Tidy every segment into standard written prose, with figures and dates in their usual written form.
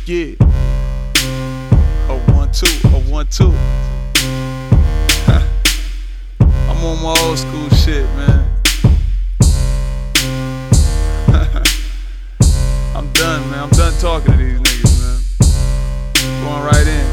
Yeah. A 1-2, a 1-2. I'm on my old school shit, man. I'm done, man. I'm done talking to these niggas, man. Going right in.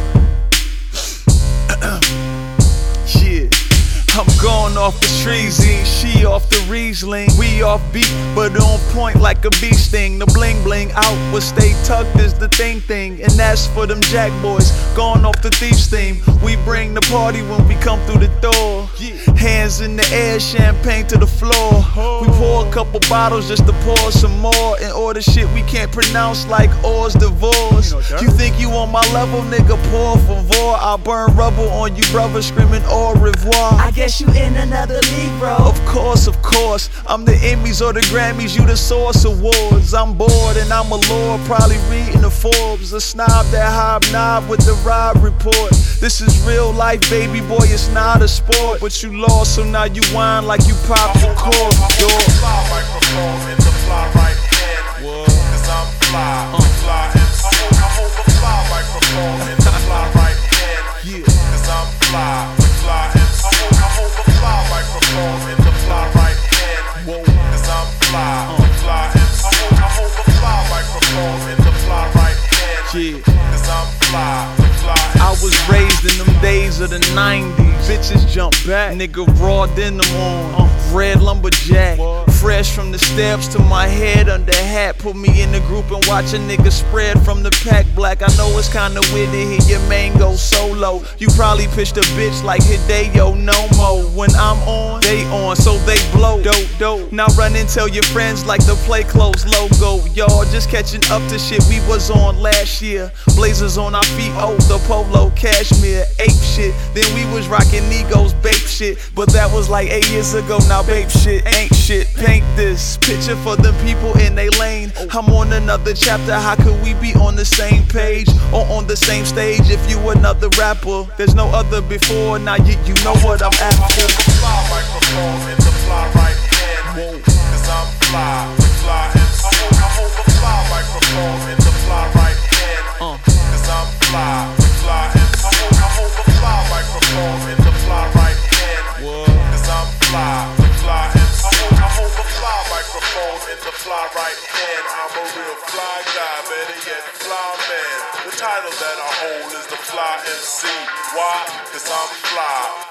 Yeah. I'm going off the Treasy, she off the Riesling. We off beat, but on point like a bee sting. The bling bling out, what stay tucked is the thing. And that's for them jack boys, going off the Thief's theme. We bring the party when we come through the door. Hands in the air, champagne to the floor. We pour a couple bottles just to pour some more. And order shit we can't pronounce like Or's divorce. You think you on my level, nigga, por favor. I'll burn rubble on you, brother, screaming au revoir. I guess you in another league, bro. Of course, I'm the Emmys or the Grammys, you the Source Awards. I'm bored and I'm a lord, probably reading the Forbes. A snob that hobnob with the Rob Report. This is real life, baby boy, it's not a sport. But you lost, so now you whine like you popped the cord. Fly microphone in the fly right hand. Cause I'm fly, fly MC. I hold the fly microphone in the fly right hand. Cause I'm fly, fly MC. I hold the fly microphone in the fly right hand. Cause I'm fly, fly MC. I hold the fly microphone in the fly right hand. Cause I'm fly, fly MC. I was raised in them days of the 90s. Bitches jump back, nigga raw denim on, red lumberjack. Fresh from the steps to my head under hat. Put me in the group and watch a nigga spread from the pack black. I know it's kinda weird to hear your man go solo. You probably pitched a bitch like Hideo Nomo. When I'm on, they on, so they blow. Dope. Now run and tell your friends like the Play Clothes logo. Y'all just catching up to shit we was on last year. Blazers on our feet, the polo cashmere, ape shit. Then we was rocking Negos, babe shit. But that was like 8 years ago, now babe shit ain't shit. Paint this picture for the people in they lane. I'm on another chapter, how could we be on the same page? Or on the same stage if you another rapper? There's no other before, now you know what I'm after. Fly microphone in the fly right hand. Cause I'm fly, fly MC. I hold the fly microphone in the fly right hand. Cause I'm fly, fly MC. I hold the fly microphone in the fly right hand. Cause I'm fly, fly MC. I hold the fly microphone in the fly right hand. I'm a real fly guy, better yet fly man. The title that I hold is the Fly MC. Why? Cause I'm fly.